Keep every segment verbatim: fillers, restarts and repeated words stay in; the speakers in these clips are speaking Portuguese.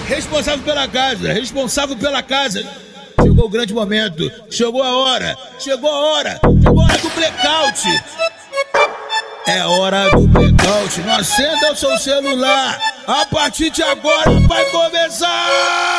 responsável pela casa, responsável pela casa. Chegou o grande momento, chegou a hora, chegou a hora, chegou a hora do blackout. É hora do blackout, não acenda o seu celular. A partir de agora vai começar.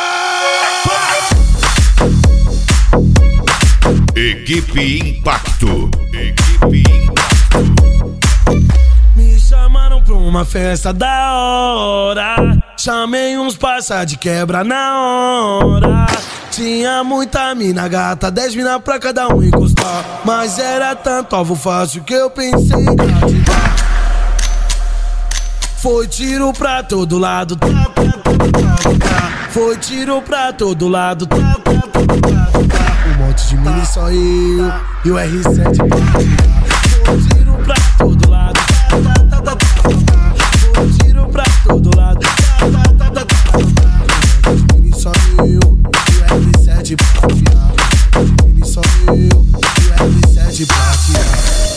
Equipe Impacto. Equipe Impacto. Me chamaram pra uma festa da hora. Chamei uns parça de quebra na hora. Tinha muita mina gata, dez mina pra cada um encostar. Mas era tanto alvo fácil que eu pensei em ativar. Foi tiro pra todo lado, tá, tá, tá, tá, tá. Foi tiro pra todo lado, tá, tá, tá, tá, tá. Um monte de mina e só eu e o R sete. Foi tiro pra todo lado, tá, tá, tá, tá, tá. Foi tiro pra todo lado, tá, tá, tá, tá, tá. Um monte de mina e só eu e o R sete pra tirar. Um monte de mina e só eu e o R sete pra tirar.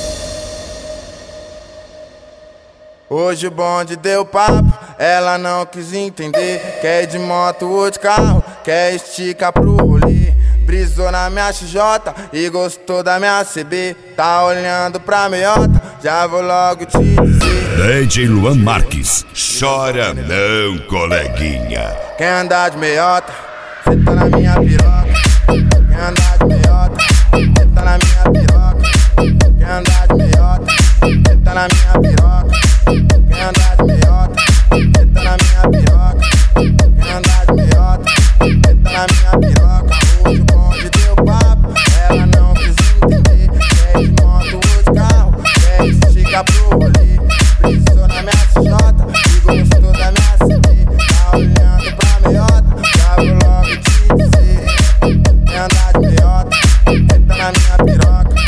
Hoje o bonde deu papo, ela não quis entender. Quer ir de moto ou de carro, quer esticar pro rolê. Brisou na minha X J e gostou da minha C B. Tá olhando pra meiota, já vou logo te dizer. D J Luan Marques, chora não, coleguinha. Quer andar de meiota, cê tá na minha piroca. Quer andar de meiota, cê tá na minha piroca. Quer andar de meiota, cê tá na minha piroca. Quer andar de meiota, cê tá na minha piroca. Quer andar de meiota, cê tá na minha piroca. Hoje o bonde deu papo, ela não quis entender. Quer de moto ou de carro, quer esticar pro rolê. Precisou na minha X J e gostou da minha C D. Tá olhando pra meiota, já vou logo te dizer. Quer andar de meiota, cê tá na minha piroca.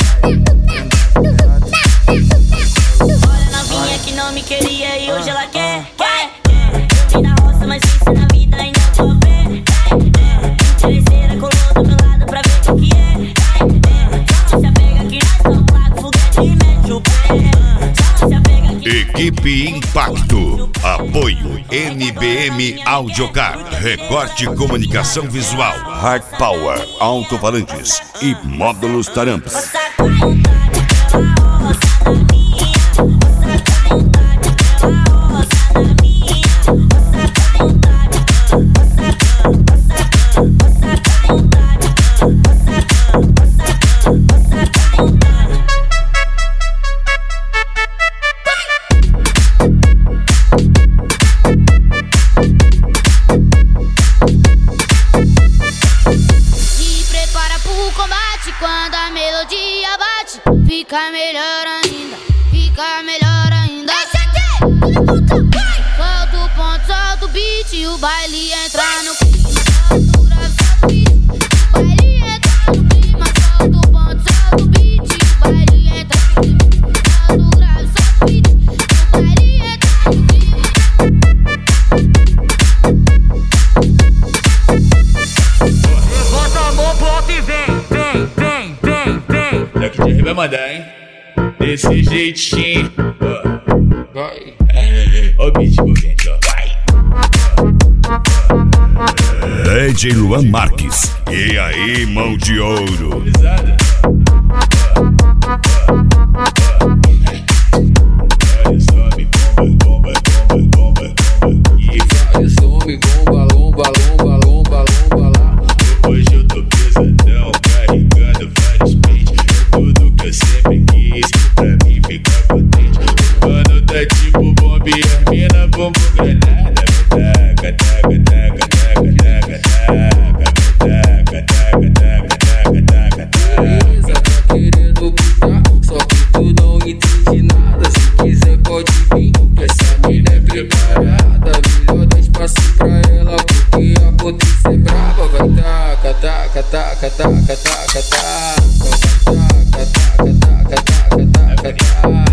Que não me queria e hoje ela quer, quer, quer. Eu vim da roça, mas fiz na vida e não tô vendo. Interesseira colou do meu lado pra ver o que é. Só se apega que nós tão claro, foguete e mete o pé. Só se apega que Equipe Impacto. Apoio N B M Audiocar, Recorte Comunicação Visual, Hard Power, Alto-Falantes e Módulos Taramps. Quando a melodia bate, fica melhor ainda, fica melhor ainda. Esse aqui, solta o ponto, solta o beat e o baile entra no clima. Solta o grave, solta o beat, o baile entra no clima. Solta o ponto, solta o beat e o baile entra no clima. Solta o grave, solta o beat, o baile entra no clima. Levanta a mão pro alto e vem, vem, vem, vem, vem. É que o Jerry vai mandar, hein? Desse jeitinho. Vai. Ó o beat movente, ó. Vai. D J Luan Marques. E aí, mão de ouro? Pesada. Olha só, me bomba, bomba, bomba, bomba. E olha só, me bomba, lomba, lomba, lomba, lomba lá. Hoje eu tô pesadão, carregando vários pentes. Tudo que eu sempre quis, pra mim fica potente. O mano tá tipo bomba e as mina bomba granada. Taca, taca, taca, taca, taca, taca, taca, taca, taca, taca, taca, taca. Beleza, tá querendo putar, só que tu não entende nada. Se quiser pode vir, que essa mina é preparada. Melhor dar espaço pra ela, porque a potência é brava. Vai taca, taca, taca, taca, taca, taca. Taca, taca, taca, taca, taca, taca.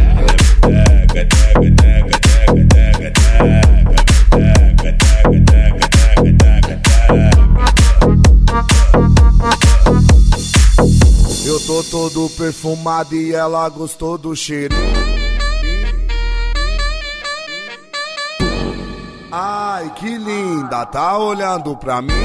Eu tô todo perfumado e ela gostou do cheiro. Ai, Ai, que linda, tá olhando pra mim?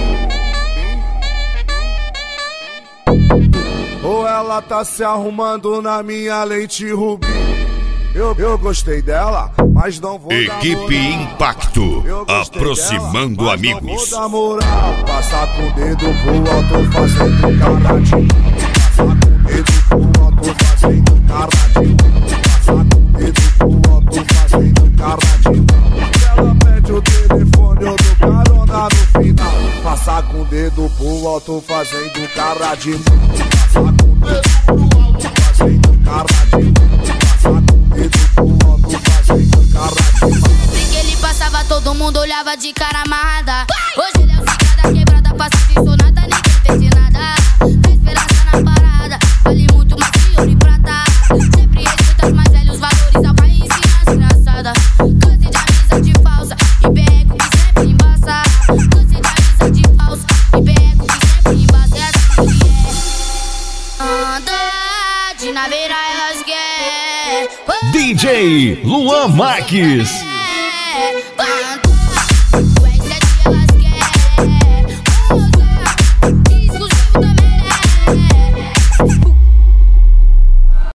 Ou ela tá se arrumando na minha lente rubi? Eu, eu gostei dela, mas não vou Equipe Impacto, aproximando dela, amigos. Não vou dar moral, passar com o dedo pro alto fazendo cara de mal. Passar com o dedo pro alto fazendo cara de mal. Passar com o dedo pro alto fazendo cara de mal. Ela pede o telefone, eu dou carona no final. Passar com o dedo pro alto fazendo cara de mal. Passar com o dedo pro alto fazendo cara de mal. Passar com o dedo pro alto fazendo cara de mal. Que ele passava, todo mundo olhava de cara amarrada. Hoje ele é o cicada quebrada, passa sem sonata, ninguém entende nada. Tem esperança na parada, vale muito mais que ouro e prata. Sempre respeita os mais velhos valores, a pai ensina as engraçadas. Canse de amizade falsa e perrego que sempre embaça. Canse de amizade falsa e perrego que sempre embaça. É assim que é. Anda de naveira, elas querem. D J Luan Marques. Quando